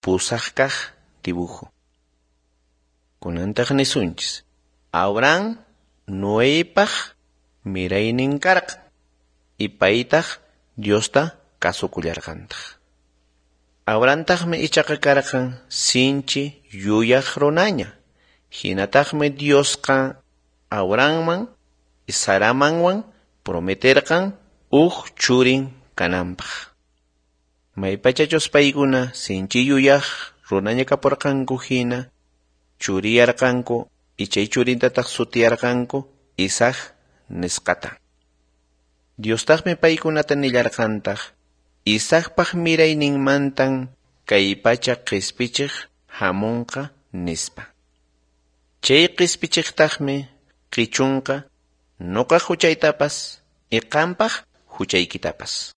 pusaq kaq dibujo. Kunantaq nisunchis, Abraham Noépaq miraynin karqa, paytaq Diosta kasukullarqantaq. Abrahamtaqmi ichaqa karqan sinchi yuyaq runaña. Hinataqmi Diosqa Abrahamman y Saramanwan prometerqan churin kananpaq. Maypachachus paykuna sinchi yuyaq runaña kapurqanku hina churiyarqanku chay churintataq sutiyarqanku Isaac nisqata. Diostaqmi paykunata nillarqantaq Isaacpaq mirayninmantan kay pacha qispichiq hamunqa nispa. Chay qispichiqtaqmi qichunqa nuqa huchaytapas y qampaq huchaykitapas.